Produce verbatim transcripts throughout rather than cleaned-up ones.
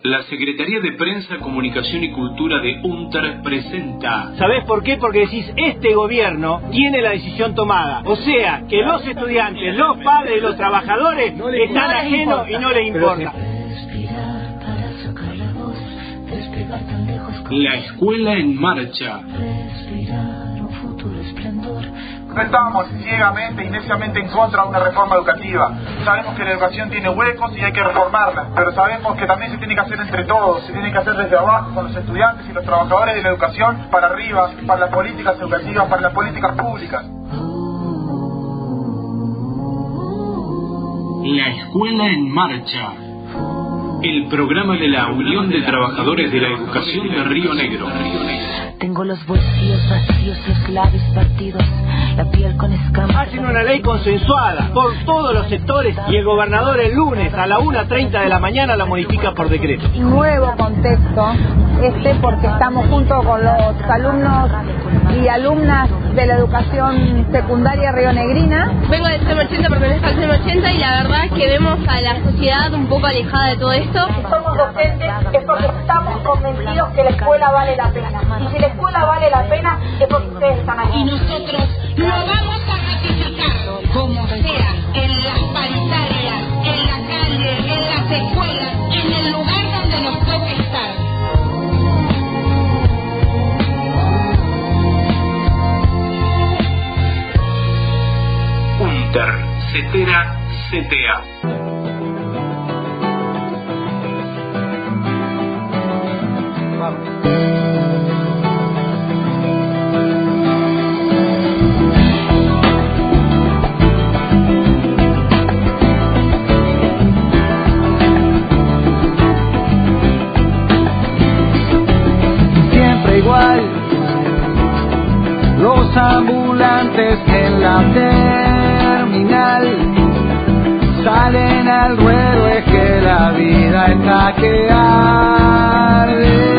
La Secretaría de Prensa, Comunicación y Cultura de UNTER presenta... ¿Sabés por qué? Porque decís, este gobierno tiene la decisión tomada. O sea, que los estudiantes, los padres, los trabajadores están ajenos y no les importa. La Escuela en Marcha. No estamos ciegamente y neciamente en contra de una reforma educativa. Sabemos que la educación tiene huecos y hay que reformarla, pero sabemos que también se tiene que hacer entre todos, se tiene que hacer desde abajo, con los estudiantes y los trabajadores de la educación, para arriba, para las políticas educativas, para las políticas públicas. La Escuela en Marcha. El programa de la Unión de Trabajadores de la Educación de Río Negro. Tengo los bolsillos vacíos, los labios partidos, la piel con escamas. Hacen una ley consensuada por todos los sectores y el gobernador el lunes a la una treinta de la mañana la modifica por decreto. Nuevo contexto este porque estamos junto con los alumnos y alumnas de la educación secundaria rionegrina. Vengo del C E M ochenta, pertenezco al C E M ochenta y la verdad es que vemos a la sociedad un poco alejada de todo esto. Si somos docentes es porque estamos convencidos que la escuela vale la pena. Y si la escuela vale la pena es porque ustedes están aquí. Y nosotros lo vamos a ratificar, como sea, en las paritarias, en la calle, en las escuelas, en el lugar donde nos toque estar. UNTER, CETERA, C T A. Siempre igual, los ambulantes en la terminal salen al ruedo, es que la vida está que arde.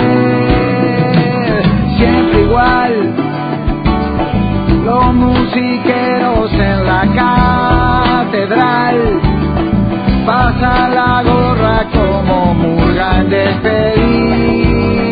Siempre igual, los musiqueros en la catedral pasan la gorra como murga en despedida.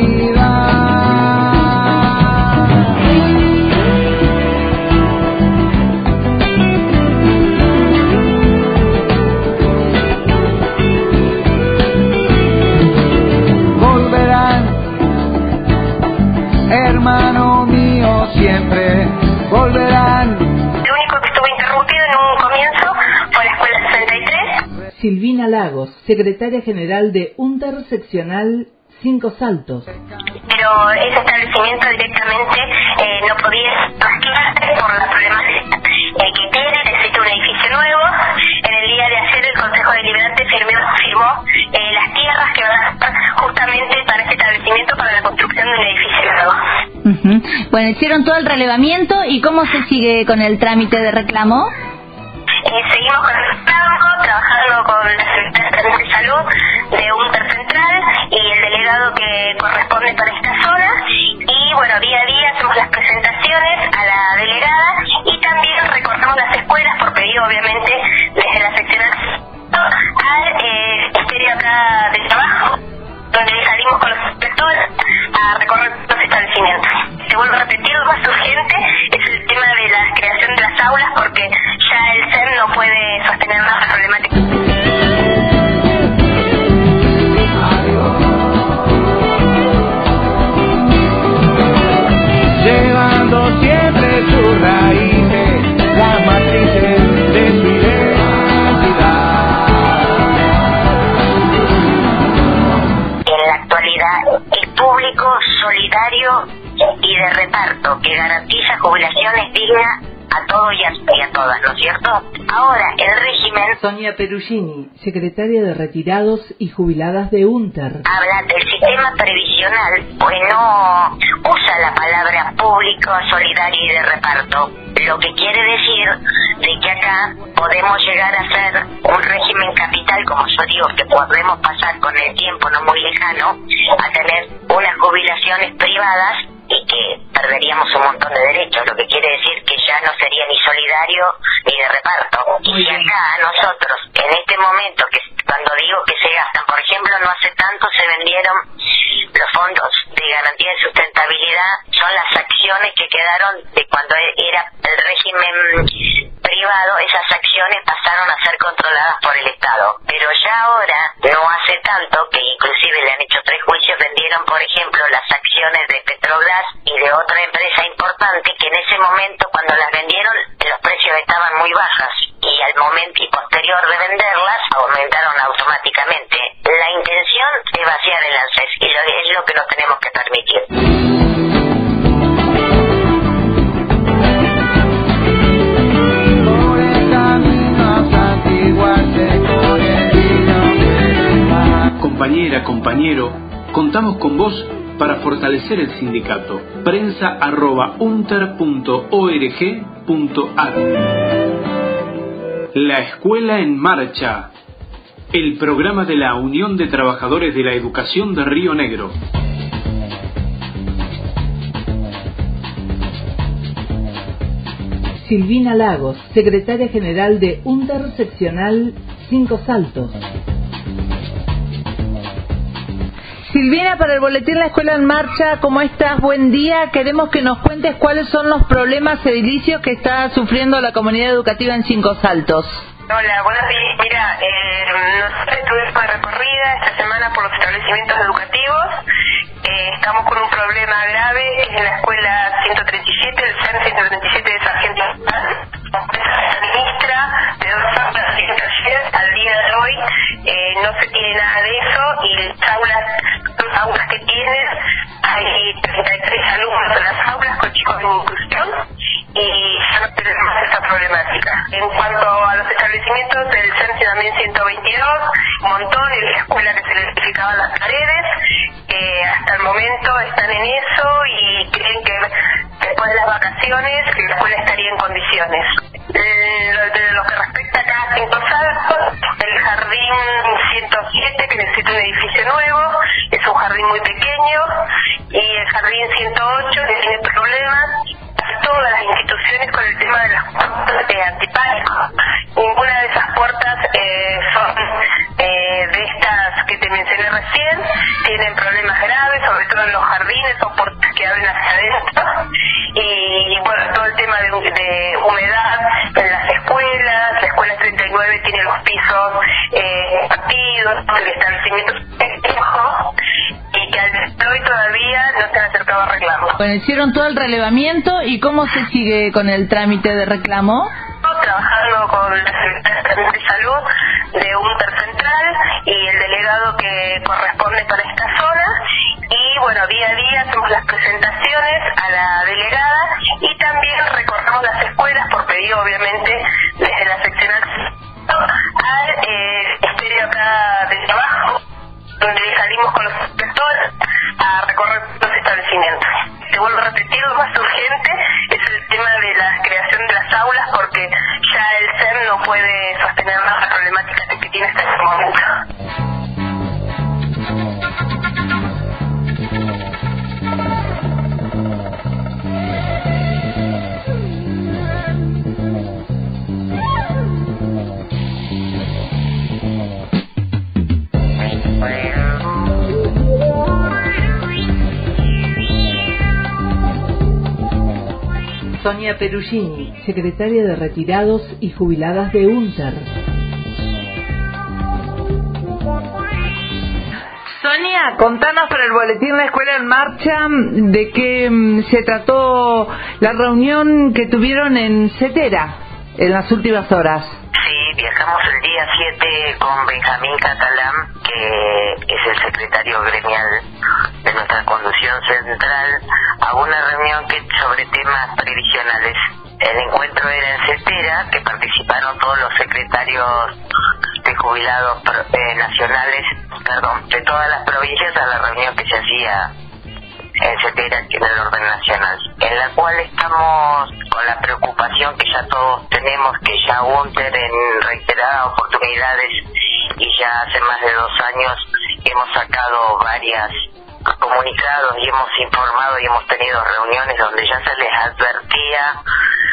Hermano mío, siempre volverán. Lo único que estuvo interrumpido en un comienzo fue la escuela sesenta y tres. Silvina Lagos, secretaria general de UNTER seccional Cinco Saltos. Pero ese establecimiento directamente eh, no podía activarse por la problemática eh, que tiene. Necesita un edificio nuevo. En el día de ayer el Consejo Deliberante firmó, firmó eh, las tierras que van a estar justamente para ese establecimiento, para la construcción de un edificio nuevo. Uh-huh. Bueno, hicieron todo el relevamiento. ¿Y cómo se sigue con el trámite de reclamo? Eh, seguimos con el reclamo, trabajando con la Secretaría de Salud de UNTER Central y el delegado que corresponde para esta zona. Y bueno, día a día hacemos las presentaciones a la delegada y también recortamos las escuelas por pedido, obviamente, desde la seccional al eh, Ministerio acá de Trabajo, donde salimos con los inspectores a recorrer los establecimientos. Te vuelvo a repetir, lo más urgente es el tema de la creación de las aulas, porque ya el C E M no puede sostener más la problemática. Llevando siempre sus raíces, las matrices de su identidad. En la actualidad es público, solidario y de reparto, que garantiza jubilaciones dignas a todos y a, y a todas, ¿no es cierto? Ahora, el régimen... Sonia Perugini, secretaria de Retirados y Jubiladas de UNTER. Habla del sistema previsional, pues no usa la palabra público, solidario y de reparto. Lo que quiere decir de que acá podemos llegar a ser un régimen capital, como yo digo, que podemos pasar con el tiempo no muy lejano a tener unas jubilaciones privadas y que perderíamos un montón de derechos, lo que quiere decir que ya ya no sería ni solidario ni de reparto. Y acá nosotros, en este momento, que cuando digo que se gastan, por ejemplo, no hace tanto se vendieron los fondos de garantía de sustentabilidad, son las acciones que quedaron de cuando era el régimen privado, esas acciones pasaron a ser controladas por el Estado. Pero ya ahora, no hace tanto, que inclusive le han hecho tres juicios, vendieron, por ejemplo, las acciones de Petrobras y de otra empresa importante, que en ese momento, cuando las vendieron, los precios estaban muy bajas, y al momento y posterior de venderlas, aumentaron automáticamente. La intención es vaciar el ANSES, y lo, es lo que no tenemos que permitir. Compañera, compañero, contamos con vos para fortalecer el sindicato. Prensa arroba unter punto org punto ar. La Escuela en Marcha, el programa de la Unión de Trabajadores de la Educación de Río Negro. Silvina Lagos, secretaria general de UNTER seccional Cinco Saltos. Silvina, para el boletín La Escuela en Marcha, ¿cómo estás? Buen día. Queremos que nos cuentes cuáles son los problemas edilicios que está sufriendo la comunidad educativa en Cinco Saltos. Hola, buenos días. Mira, eh, nosotros estuvimos de recorrida esta semana por los establecimientos educativos. Eh, estamos con un problema grave en la escuela ciento treinta y siete, el C E R ciento treinta y siete de Sargento se administra de dos aulas al día de hoy. Eh, no se tiene nada de eso, y las aulas, las aulas que tienen, hay treinta y tres alumnos en las aulas con chicos en inclusión, y ya no tenemos más esa problemática. En cuanto a los establecimientos, el C E R también ciento veintidós, un montón, en la escuela que se les edificaban las paredes, eh, hasta el momento están en eso y creen que después de las vacaciones la escuela estaría en condiciones. Eh, lo, de lo que respecta acá a Cinco Saltos, el jardín ciento siete, que necesita un edificio nuevo, es un jardín muy pequeño, y el jardín ciento ocho, que tiene problemas, todas las instituciones con el tema de las puertas de antipánico. Ninguna de esas puertas eh, son eh, de estas que te mencioné recién, tienen problemas graves, sobre todo en los jardines, son puertas que abren hacia adentro, y bueno, todo el tema de, de humedad en las escuelas. La escuela treinta y nueve tiene los pisos eh, partidos, el establecimiento es viejo, y que al día de hoy todavía no se han acercado a reclamo. Bueno, hicieron todo el relevamiento, ¿y cómo se sigue con el trámite de reclamo? Trabajando con la Secretaría de Salud de UNTER Central y el delegado que corresponde para esta zona, y bueno, día a día hacemos las presentaciones a la delegada, y también recorremos las escuelas por pedido, obviamente, desde la seccional al eh, Ministerio acá de Trabajo, donde salimos con los inspectores a recorrer los establecimientos. Te vuelvo a repetir, lo más urgente es el tema de la creación de las aulas, porque ya el C E R no puede sostener más la problemática que tiene hasta este momento. Sonia Perugini, secretaria de Retirados y Jubiladas de UNTER. Sonia, contanos para el boletín La Escuela en Marcha de qué um, se trató la reunión que tuvieron en Cetera en las últimas horas. Sí, viajamos el día siete con Benjamín Catalán, que es el secretario gremial de nuestra conducción central, a una reunión que sobre temas previsionales. El encuentro era en Cetera, que participaron todos los secretarios de jubilados eh, nacionales, perdón, de todas las provincias, a la reunión que se hacía en Cetera, en el orden nacional, en la cual estamos con la preocupación que ya todos tenemos, que ya UNTER en reiteradas oportunidades y ya hace más de dos años hemos sacado varias comunicados y hemos informado y hemos tenido reuniones donde ya se les advertía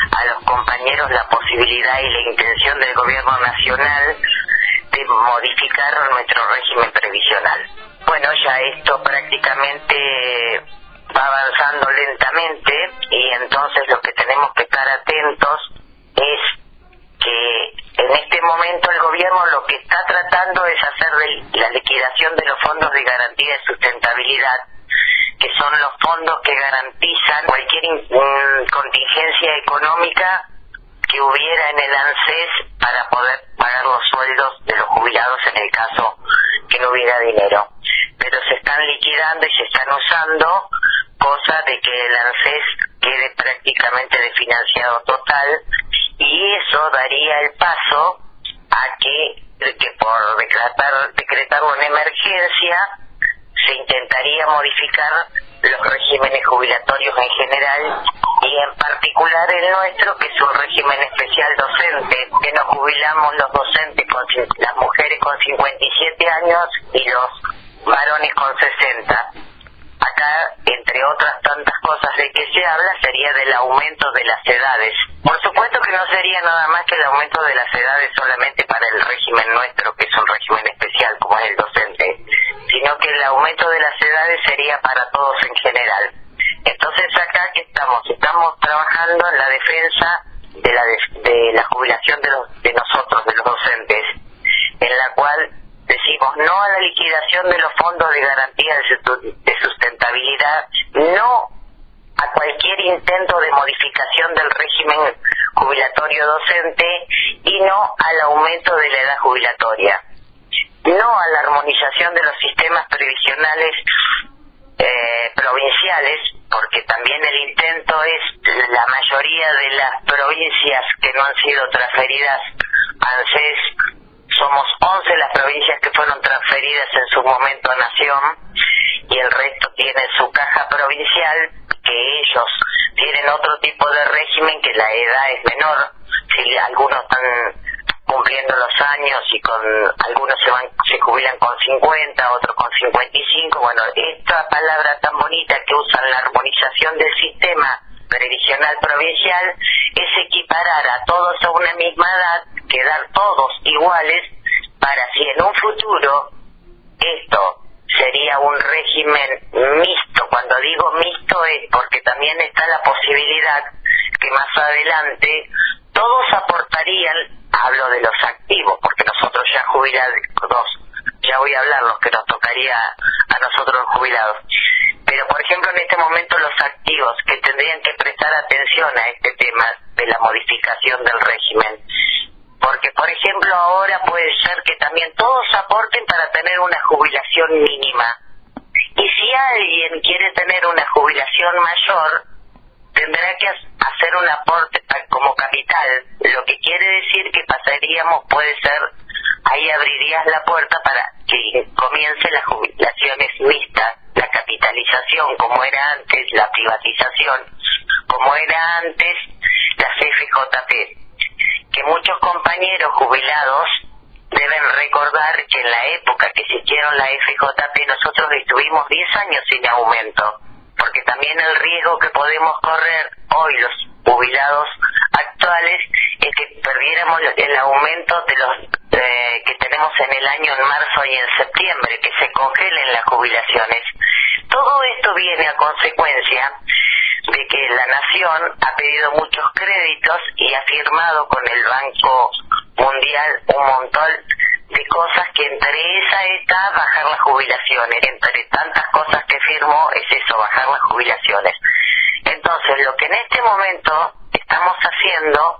a los compañeros la posibilidad y la intención del gobierno nacional de modificar nuestro régimen previsional. Bueno, ya esto prácticamente va avanzando lentamente y entonces lo que tenemos que estar atentos es que en este momento el gobierno lo que está tratando es hacer de la liquidación de los fondos de garantía de sustentabilidad, que son los fondos que garantizan cualquier in- contingencia económica que hubiera en el ANSES para poder pagar los sueldos de los jubilados en el caso que no hubiera dinero. Pero se están liquidando y se están usando, cosa de que el ANSES quede prácticamente desfinanciado total, y eso daría el paso a que, que por decretar, decretarlo en emergencia se intentaría modificar los regímenes jubilatorios en general y en particular el nuestro, que es un régimen especial docente, que nos jubilamos los docentes, con, las mujeres con cincuenta y siete años y los varones con sesenta. Acá, entre otras tantas cosas de que se habla, sería del aumento de las edades. Por supuesto que no sería nada más que el aumento de las edades solamente para el régimen nuestro, que es un régimen especial como es el docente, sino que el aumento de las edades sería para todos en general. Entonces acá que estamos, estamos trabajando en la defensa de la, de, de la jubilación de, los, de nosotros, de los docentes, en la cual decimos no a la liquidación de los fondos de garantía de sustentabilidad, no a cualquier intento de modificación del régimen jubilatorio docente y no al aumento de la edad jubilatoria, no a la armonización de los sistemas previsionales eh, provinciales, porque también el intento es la mayoría de las provincias que no han sido transferidas a ANSES. Somos once las provincias que fueron transferidas en su momento a Nación y el resto tiene su caja provincial, que ellos tienen otro tipo de régimen, que la edad es menor. Si algunos están cumpliendo los años y con algunos se van se jubilan con cincuenta, otros con cincuenta y cinco. Bueno, esta palabra tan bonita que usan, la armonización del sistema previsional provincial, es equiparar a todos a una misma edad, quedar todos iguales, para si en un futuro esto sería un régimen mixto. Cuando digo mixto es porque también está la posibilidad que más adelante todos aportarían, hablo de los activos, porque nosotros ya jubilados, ya voy a hablar los que nos tocaría a nosotros los jubilados, pero por ejemplo en este momento los activos que tendrían que prestar atención a este tema de la modificación del régimen, porque por ejemplo ahora puede ser que también todos aporten para tener una jubilación mínima, y si alguien quiere tener una jubilación mayor tendrá que hacer un aporte como capital, lo que quiere decir que pasaríamos, puede ser, ahí abrirías la puerta para que comience las jubilaciones mixtas, la capitalización como era antes, la privatización como era antes, las F J P, que muchos compañeros jubilados deben recordar que en la época que se hicieron la F J P nosotros estuvimos diez años sin aumento, porque también el riesgo que podemos correr hoy los jubilados actuales es que perdiéramos el aumento de los eh, que tenemos en el año en marzo y en septiembre, que se congelen las jubilaciones. Todo esto viene a consecuencia de que la Nación ha pedido muchos créditos y ha firmado con el Banco Mundial un montón de cosas, que entre esas está bajar las jubilaciones. Entre tantas cosas que firmó es eso, bajar las jubilaciones. Entonces lo que en este momento estamos haciendo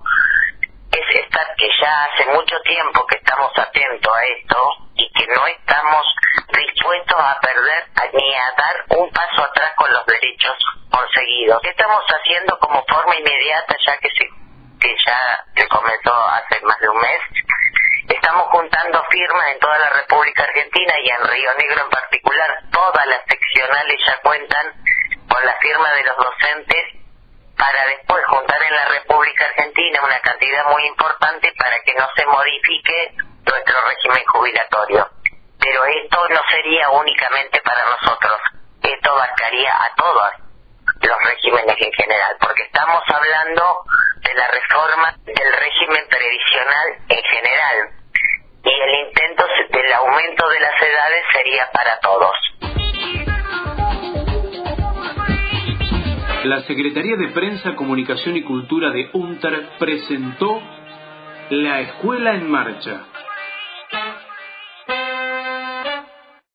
es estar, que ya hace mucho tiempo que estamos atentos a esto y que no estamos dispuestos a perder ni a dar un paso atrás con los derechos conseguidos. ¿Qué estamos haciendo como forma inmediata, ya que se que ya se comenzó hace más de un mes? Estamos juntando firmas en toda la República Argentina y en Río Negro en particular. Todas las seccionales ya cuentan con la firma de los docentes para después juntar en la República Argentina una cantidad muy importante para que no se modifique nuestro régimen jubilatorio. Pero esto no sería únicamente para nosotros, esto abarcaría a todos los regímenes en general, porque estamos hablando de la reforma del régimen previsional en general, y el intento del aumento de las edades sería para todos. La Secretaría de Prensa, Comunicación y Cultura de UNTER presentó La Escuela en Marcha.